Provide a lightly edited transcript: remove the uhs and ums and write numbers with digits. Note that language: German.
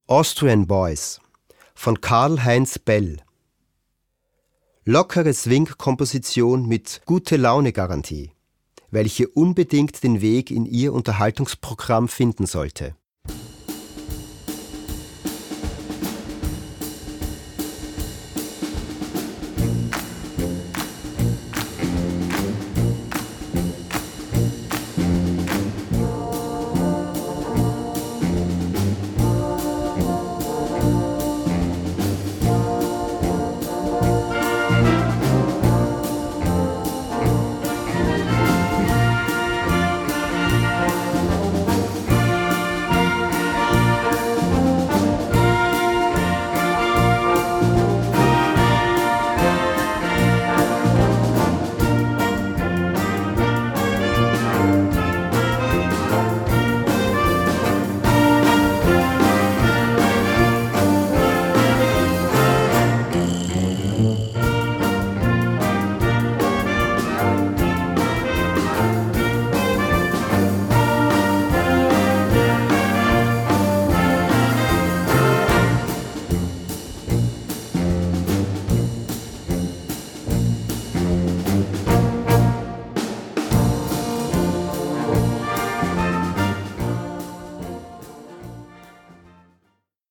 Austrian Boys von Karl-Heinz Bell. Lockere Swing-Komposition mit Gute-Laune-Garantie, welche unbedingt den Weg in Ihr Unterhaltungsprogramm finden sollte.